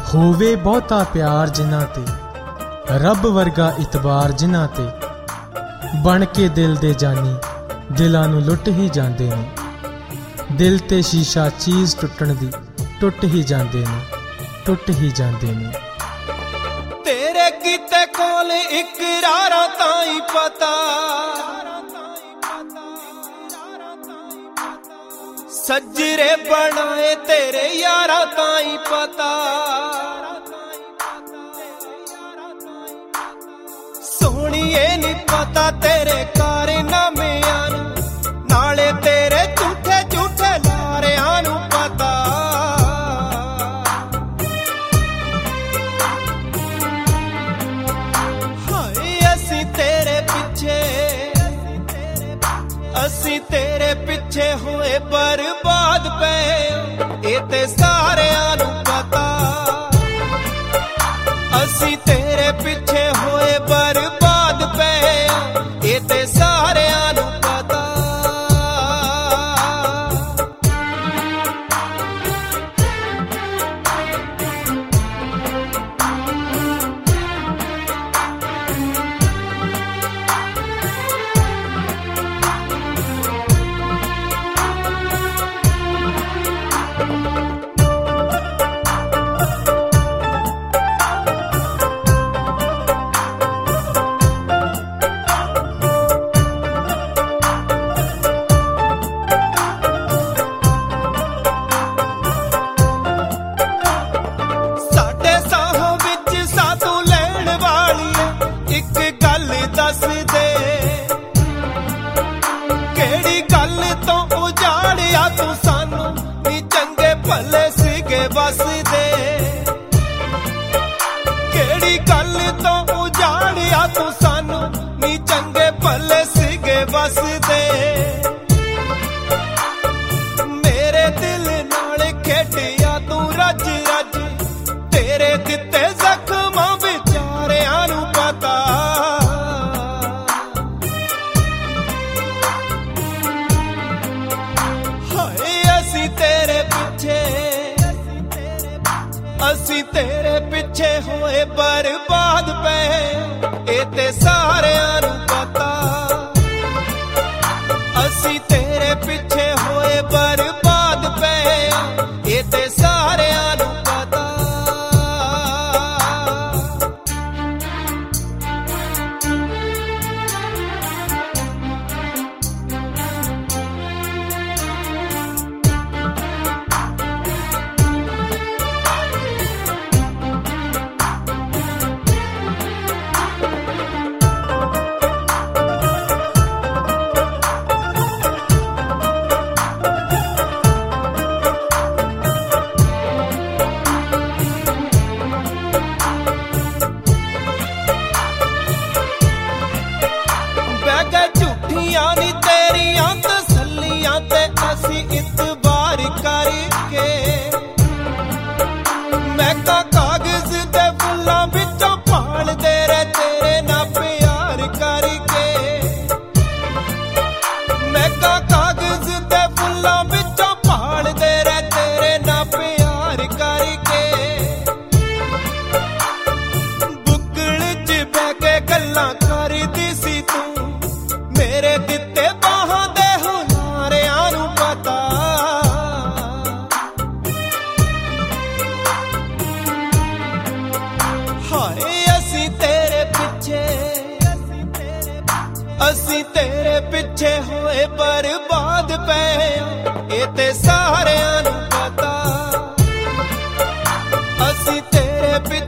होवे बहुता प्यार जिन्हां ते, रब वर्गा इतबार जिन्हां ते, बन के दिल दे जानी दिलां नूं लुट ही जांदे ने। दिल ते शीशा चीज़ टुटण दी टुट ही जांदे ने, टुट ही जांदे ने। तेरे कीते कोल इकरारां ताईं पता, सजरे बनाए तेरे यारां ताईं पता। सोहणीए नी पता तेरे कारनामियां नूं, नाले तेरे झूठे झूठे लारियां नूं पता। हाय असीं तेरे पिछे होए बर्बाद पे, ए ते सारियां नूं पता। असीं तेरे पिछे होए बर्बाद पे, ए ते सारियां नूं पता। केड़ी गल तो उजाड़िया तू सानू, नी चंगे भले सीगे बसदे। मेरे दिल नाल खेडिया तू रज रज, तेरे दिते जख्मां विचारियां नूं पता। हाय असीं तेरे पिछे होए बर्बाद पे, ए ते सारियां नूं पता। असीं तेरे पिछे होए बर्बाद पे, ए ते सारियां नूं पता। नी तेरियां तसल्लियां ते असी इतबार करके, मैं कागज दे फुल्लां विचों भालदे रहे तेरे ना प्यार करके। मैं कागज दे फुल्लां विचों भालदे रहे तेरे ना प्यार करके। बुक्कल च बह के गल्लां करदी सी तू, मेरे दिते बाहां दे हुलारियां नूं पता। हाय असीं तेरे पिछे होए बर्बाद पे, ए ते सारियां नूं पता। असीं तेरे पिछे